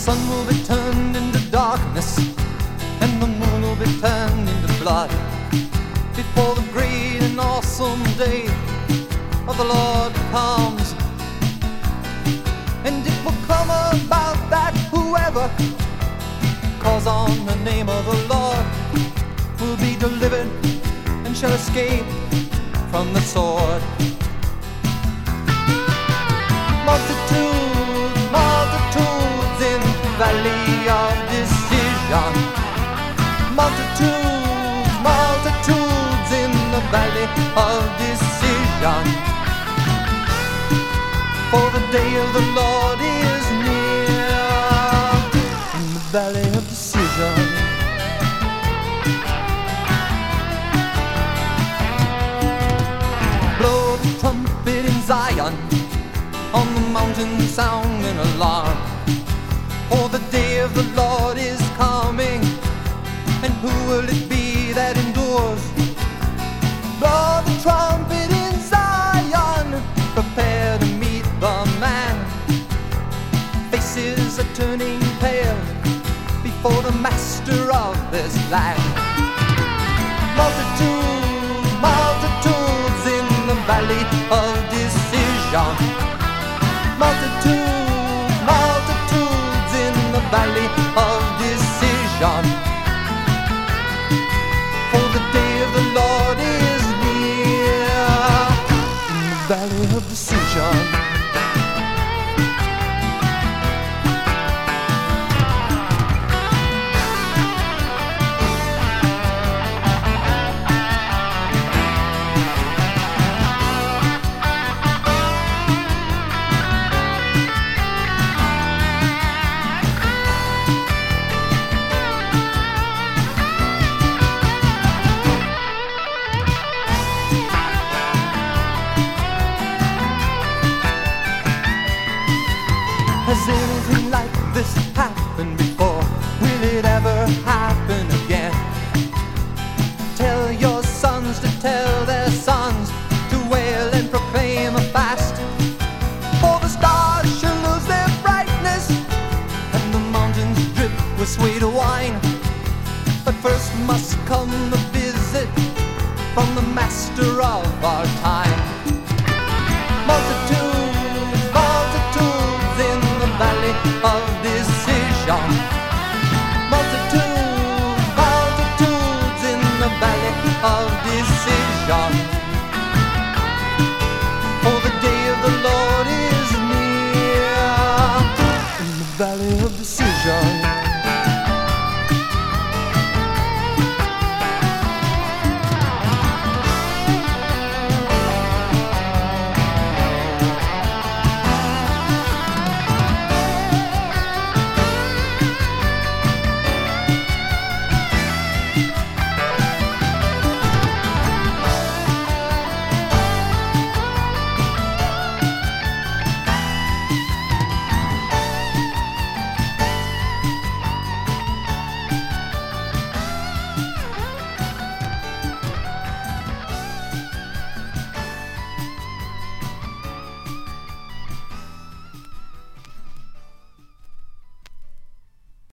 sun will be turned into darkness, and the moon will be turned into blood, before the great and awesome day of the Lord comes. And it will come about that whoever calls on the name of the Lord will be delivered and shall escape from the sword. Multitudes, multitudes in the valley of decision. Multitudes, multitudes in the valley of decision. For the day of the Lord is near in the valley of decision. Blow the trumpet in Zion, on the mountain sound an alarm, for the day of the Lord is coming, and who will it be that endures? Blow the trumpet in Zion, prepare to meet the man. Faces are turning pale before the master of this land. Multitudes, multitudes in the valley of decision. Multitudes, multitudes in the valley of decision. For the day of the Lord is near in the valley of decision. Has anything like this happened before? Will it ever happen again? Tell your sons to tell their sons to wail and proclaim a fast, for the stars shall lose their brightness and the mountains drip with sweet wine. But first must come the visit from the master of our time. Multitudes, multitudes in the valley of decision. Multitudes, multitudes in the valley of decision. For the day of the Lord is near in the valley of decision.